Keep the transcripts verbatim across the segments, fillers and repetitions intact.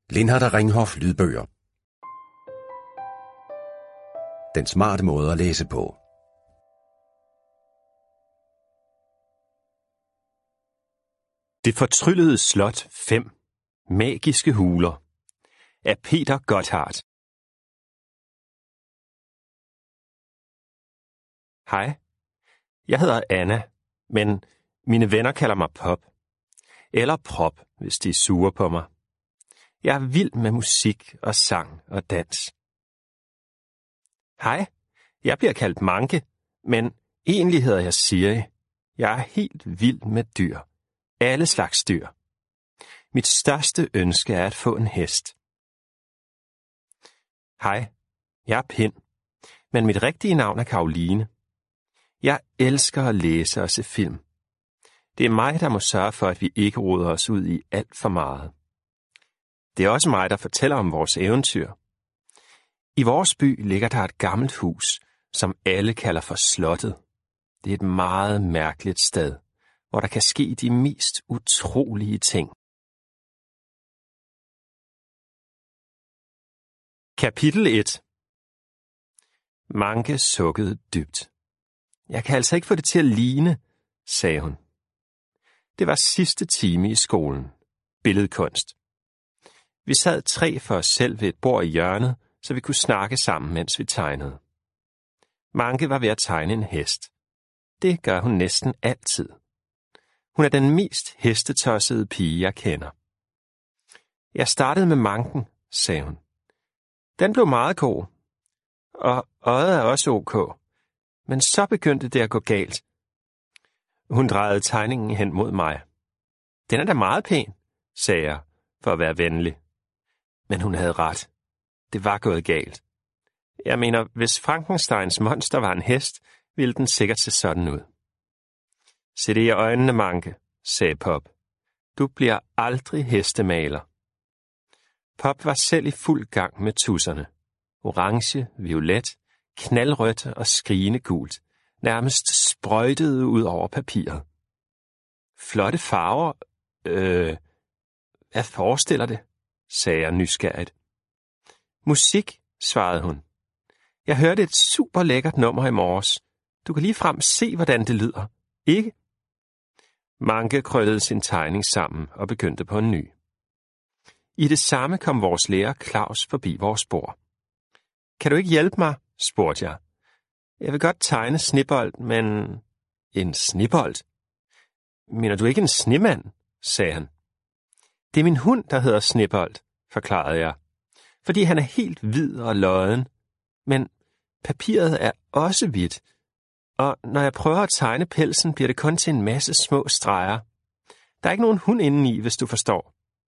Lindhardt Ringhof lydbøger. Den smarte måde at læse på. Det fortryllede slot fem. Magiske huler af Peter Gotthardt. Hej, jeg hedder Anna, men mine venner kalder mig Pop. Eller Prop, hvis de er sure på mig. Jeg er vild med musik og sang og dans. Hej, jeg bliver kaldt Manke, men egentlig hedder jeg Siri. Jeg er helt vild med dyr. Alle slags dyr. Mit største ønske er at få en hest. Hej, jeg er Pind, men mit rigtige navn er Karoline. Jeg elsker at læse og se film. Det er mig, der må sørge for, at vi ikke roder os ud i alt for meget. Det er også mig, der fortæller om vores eventyr. I vores by ligger der et gammelt hus, som alle kalder for slottet. Det er et meget mærkeligt sted, hvor der kan ske de mest utrolige ting. Kapitel et. Manke sukkede dybt. Jeg kan altså ikke få det til at ligne, sagde hun. Det var sidste time i skolen. Billedkunst. Vi sad tre for os selv ved et bord i hjørnet, så vi kunne snakke sammen, mens vi tegnede. Manke var ved at tegne en hest. Det gør hun næsten altid. Hun er den mest hestetossede pige, jeg kender. Jeg startede med manken, sagde hun. Den blev meget god. Og øjet er også ok. Men så begyndte det at gå galt. Hun drejede tegningen hen mod mig. Den er da meget pæn, sagde jeg, for at være venlig. Men hun havde ret. Det var gået galt. Jeg mener, hvis Frankensteins monster var en hest, ville den sikkert se sådan ud. Se det i øjnene, Manke, sagde Pop. Du bliver aldrig hestemaler. Pop var selv i fuld gang med tusserne. Orange, violet, knaldrødt og skrigende gult. Nærmest sprøjtede ud over papiret. Flotte farver. Øh, hvad forestiller det? Sagde jeg nysgerrigt. Musik, svarede hun. Jeg hørte et super lækkert nummer i morges. Du kan ligefrem se, hvordan det lyder, ikke? Manke krøllede sin tegning sammen og begyndte på en ny. I det samme kom vores lærer Claus forbi vores bord. Kan du ikke hjælpe mig? Spurgte jeg. Jeg vil godt tegne snebold, men... En snebold? Mener du ikke en snemand? Sagde han. Det er min hund, der hedder Snebold, forklarede jeg. Fordi han er helt hvid og lodden. Men papiret er også hvidt. Og når jeg prøver at tegne pelsen, bliver det kun til en masse små streger. Der er ikke nogen hund indeni, hvis du forstår.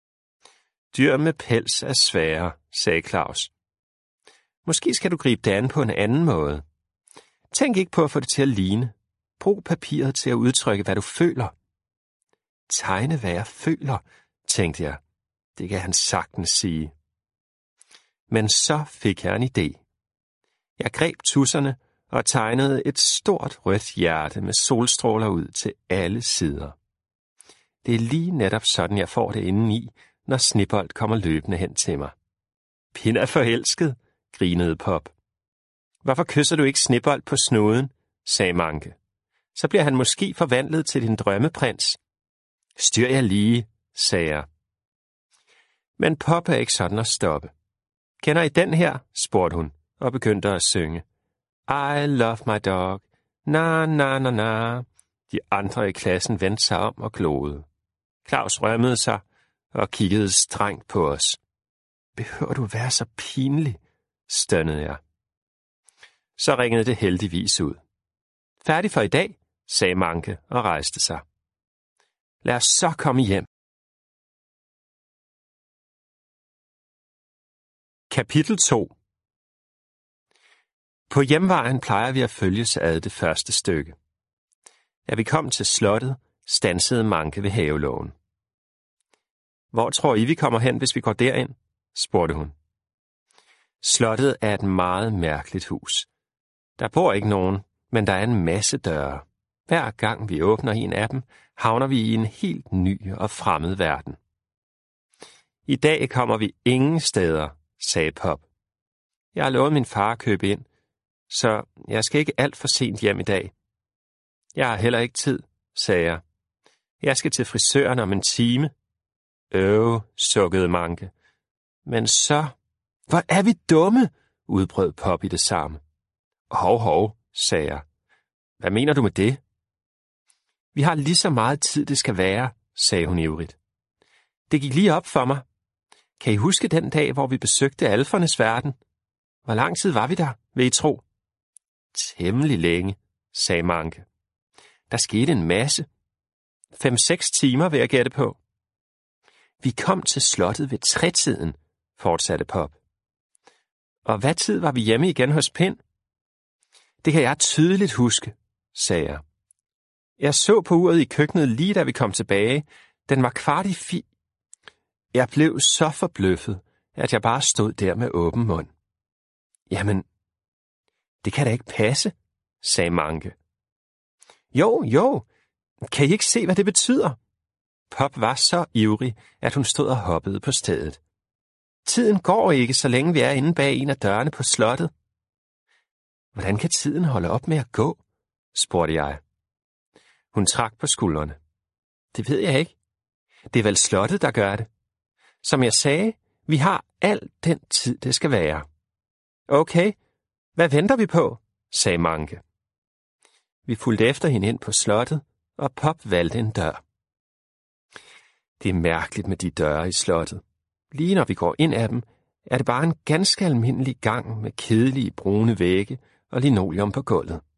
Dyr med pels er svære, sagde Claus. Måske skal du gribe det an på en anden måde. Tænk ikke på at få det til at ligne. Brug papiret til at udtrykke, hvad du føler. Tegne, hvad jeg føler, tænkte jeg. Det kan han sagtens sige. Men så fik jeg en idé. Jeg greb tusserne og tegnede et stort rødt hjerte med solstråler ud til alle sider. Det er lige netop sådan, jeg får det indeni, når Snebold kommer løbende hen til mig. Pind er forelsket, grinede Pop. Hvorfor kysser du ikke Snebold på snuden, sagde Manke. Så bliver han måske forvandlet til din drømmeprins. Styr jer lige, sagde jeg. Men Pop er ikke sådan at stoppe. Kender I den her? Spurgte hun og begyndte at synge. I love my dog. Na, na, na, na. De andre i klassen vendte sig om og gloede. Claus rømmede sig og kiggede strengt på os. Behøver du være så pinlig? Stønnede jeg. Så ringede det heldigvis ud. Færdig for i dag, sagde Manke og rejste sig. Lad os så komme hjem. Kapitel to. På hjemvejen plejer vi at følges ad det første stykke. Da vi kom til slottet, standsede Manke ved havelågen. Hvor tror I, vi kommer hen, hvis vi går derind? Spurgte hun. Slottet er et meget mærkeligt hus. Der bor ikke nogen, men der er en masse døre. Hver gang vi åbner en af dem, havner vi i en helt ny og fremmed verden. I dag kommer vi ingen steder, sagde Pop. Jeg har lovet min far at købe ind, så jeg skal ikke alt for sent hjem i dag. Jeg har heller ikke tid, sagde jeg. Jeg skal til frisøren om en time. Øv, sukkede Manke. Men så... Hvor er vi dumme, udbrød Pop i det samme. Hov, hov, sagde jeg. Hvad mener du med det? Vi har lige så meget tid, det skal være, sagde hun ivrigt. Det gik lige op for mig. Kan I huske den dag, hvor vi besøgte alfernes verden? Hvor lang tid var vi der, vil I tro? Temmelig længe, sagde Manke. Der skete en masse. Fem-seks timer vil jeg gætte på. Vi kom til slottet ved tretiden, fortsatte Pop. Og hvad tid var vi hjemme igen hos Pind? Det kan jeg tydeligt huske, sagde jeg. Jeg så på uret i køkkenet lige da vi kom tilbage. Den var kvart i fi. Jeg blev så forbløffet, at jeg bare stod der med åben mund. Jamen, det kan da ikke passe, sagde Manke. Jo, jo, kan I ikke se, hvad det betyder? Pop var så ivrig, at hun stod og hoppede på stedet. Tiden går ikke, så længe vi er inde bag en af dørene på slottet. Hvordan kan tiden holde op med at gå? Spurgte jeg. Hun trak på skuldrene. Det ved jeg ikke. Det er vel slottet, der gør det. Som jeg sagde, vi har al den tid, det skal være. Okay, hvad venter vi på? Sagde Manke. Vi fulgte efter hende ind på slottet, og Pop valgte en dør. Det er mærkeligt med de døre i slottet. Lige når vi går ind af dem, er det bare en ganske almindelig gang med kedelige brune vægge og linoleum på gulvet.